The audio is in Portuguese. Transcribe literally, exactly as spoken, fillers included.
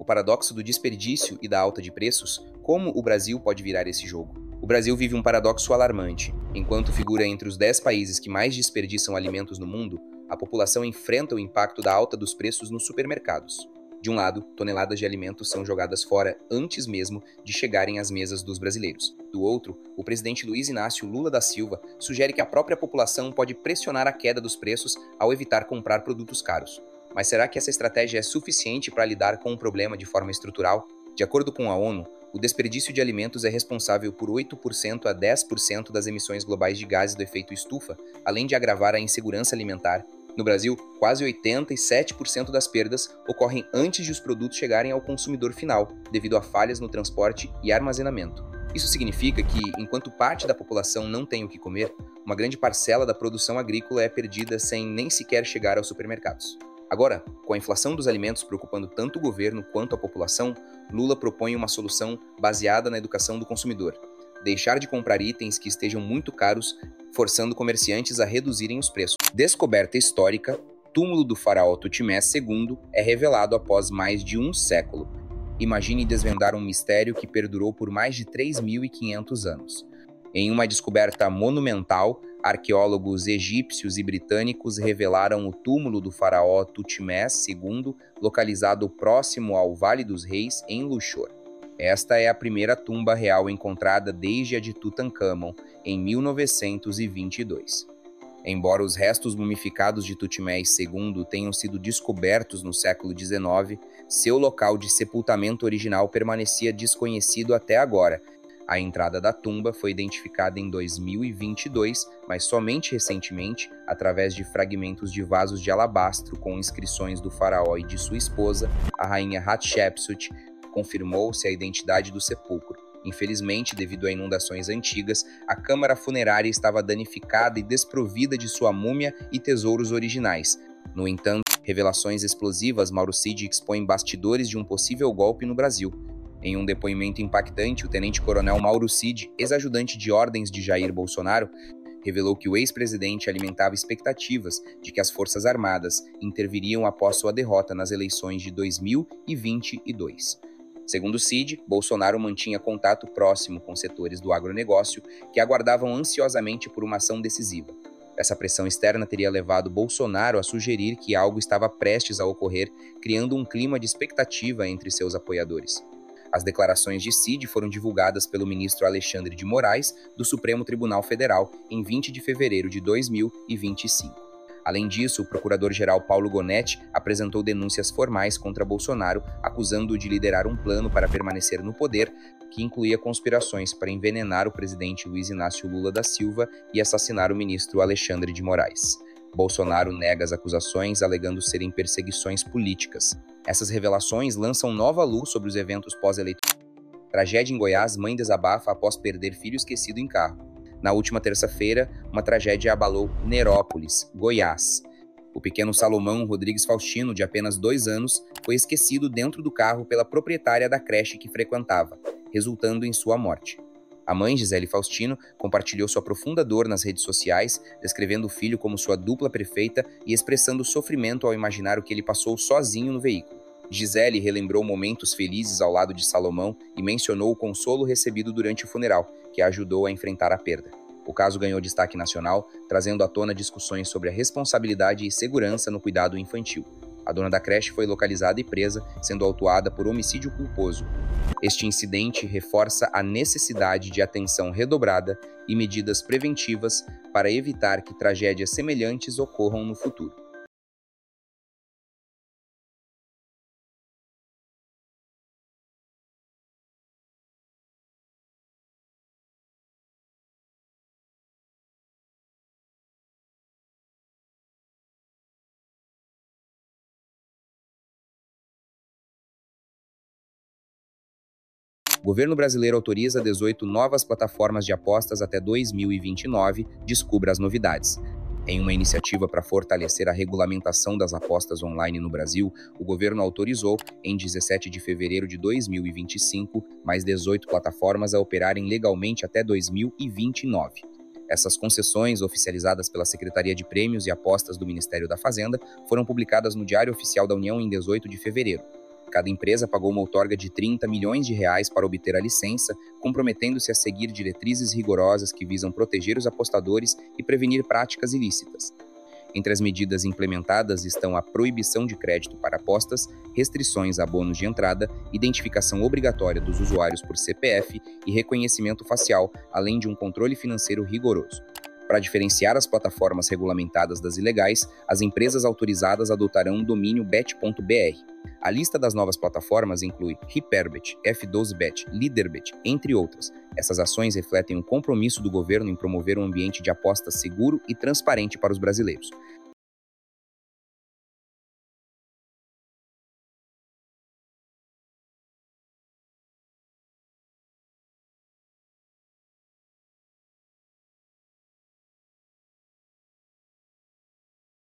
paradoxo do desperdício e da alta de preços, como o Brasil pode virar esse jogo? O Brasil vive um paradoxo alarmante. Enquanto figura entre os dez países que mais desperdiçam alimentos no mundo, a população enfrenta o impacto da alta dos preços nos supermercados. De um lado, toneladas de alimentos são jogadas fora antes mesmo de chegarem às mesas dos brasileiros. Do outro, o presidente Luiz Inácio Lula da Silva sugere que a própria população pode pressionar a queda dos preços ao evitar comprar produtos caros. Mas será que essa estratégia é suficiente para lidar com o problema de forma estrutural? De acordo com a ONU, o desperdício de alimentos é responsável por oito por cento a dez por cento das emissões globais de gases do efeito estufa, além de agravar a insegurança alimentar. No Brasil, quase oitenta e sete por cento das perdas ocorrem antes de os produtos chegarem ao consumidor final, devido a falhas no transporte e armazenamento. Isso significa que, enquanto parte da população não tem o que comer, uma grande parcela da produção agrícola é perdida sem nem sequer chegar aos supermercados. Agora, com a inflação dos alimentos preocupando tanto o governo quanto a população, Lula propõe uma solução baseada na educação do consumidor. Deixar de comprar itens que estejam muito caros, forçando comerciantes a reduzirem os preços. Descoberta histórica, túmulo do faraó Tutimés segundo é revelado após mais de um século. Imagine desvendar um mistério que perdurou por mais de três mil e quinhentos anos. Em uma descoberta monumental, arqueólogos egípcios e britânicos revelaram o túmulo do faraó Tutimés segundo, localizado próximo ao Vale dos Reis, em Luxor. Esta é a primeira tumba real encontrada desde a de Tutancâmon, em mil novecentos e vinte e dois. Embora os restos mumificados de Tutimés segundo tenham sido descobertos no século dezenove, seu local de sepultamento original permanecia desconhecido até agora. A entrada da tumba foi identificada em dois mil e vinte e dois, mas somente recentemente, através de fragmentos de vasos de alabastro com inscrições do faraó e de sua esposa, a rainha Hatshepsut, confirmou-se a identidade do sepulcro. Infelizmente, devido a inundações antigas, a câmara funerária estava danificada e desprovida de sua múmia e tesouros originais. No entanto, revelações explosivas, Mauro Cid expõe bastidores de um possível golpe no Brasil. Em um depoimento impactante, o tenente-coronel Mauro Cid, ex-ajudante de ordens de Jair Bolsonaro, revelou que o ex-presidente alimentava expectativas de que as Forças Armadas interviriam após sua derrota nas eleições de dois mil e vinte e dois. Segundo Cid, Bolsonaro mantinha contato próximo com setores do agronegócio que aguardavam ansiosamente por uma ação decisiva. Essa pressão externa teria levado Bolsonaro a sugerir que algo estava prestes a ocorrer, criando um clima de expectativa entre seus apoiadores. As declarações de Cid foram divulgadas pelo ministro Alexandre de Moraes, do Supremo Tribunal Federal, em vinte de fevereiro de dois mil e vinte e cinco. Além disso, o procurador-geral Paulo Gonetti apresentou denúncias formais contra Bolsonaro, acusando-o de liderar um plano para permanecer no poder, que incluía conspirações para envenenar o presidente Luiz Inácio Lula da Silva e assassinar o ministro Alexandre de Moraes. Bolsonaro nega as acusações, alegando serem perseguições políticas. Essas revelações lançam nova luz sobre os eventos pós-eleitorais. Tragédia em Goiás, mãe desabafa após perder filho esquecido em carro. Na última terça-feira, uma tragédia abalou Nerópolis, Goiás. O pequeno Salomão Rodrigues Faustino, de apenas dois anos, foi esquecido dentro do carro pela proprietária da creche que frequentava, resultando em sua morte. A mãe, Gisele Faustino, compartilhou sua profunda dor nas redes sociais, descrevendo o filho como sua dupla perfeita e expressando sofrimento ao imaginar o que ele passou sozinho no veículo. Gisele relembrou momentos felizes ao lado de Salomão e mencionou o consolo recebido durante o funeral, que a ajudou a enfrentar a perda. O caso ganhou destaque nacional, trazendo à tona discussões sobre a responsabilidade e segurança no cuidado infantil. A dona da creche foi localizada e presa, sendo autuada por homicídio culposo. Este incidente reforça a necessidade de atenção redobrada e medidas preventivas para evitar que tragédias semelhantes ocorram no futuro. O governo brasileiro autoriza dezoito novas plataformas de apostas até dois mil e vinte e nove, descubra as novidades. Em uma iniciativa para fortalecer a regulamentação das apostas online no Brasil, o governo autorizou, em dezessete de fevereiro de dois mil e vinte e cinco, mais dezoito plataformas a operarem legalmente até dois mil e vinte e nove. Essas concessões, oficializadas pela Secretaria de Prêmios e Apostas do Ministério da Fazenda, foram publicadas no Diário Oficial da União em dezoito de fevereiro. Cada empresa pagou uma outorga de trinta milhões de reais para obter a licença, comprometendo-se a seguir diretrizes rigorosas que visam proteger os apostadores e prevenir práticas ilícitas. Entre as medidas implementadas estão a proibição de crédito para apostas, restrições a bônus de entrada, identificação obrigatória dos usuários por C P F e reconhecimento facial, além de um controle financeiro rigoroso. Para diferenciar as plataformas regulamentadas das ilegais, as empresas autorizadas adotarão o domínio bet ponto b r. A lista das novas plataformas inclui Hyperbet, F doze Bet, Leaderbet, entre outras. Essas ações refletem um compromisso do governo em promover um ambiente de apostas seguro e transparente para os brasileiros.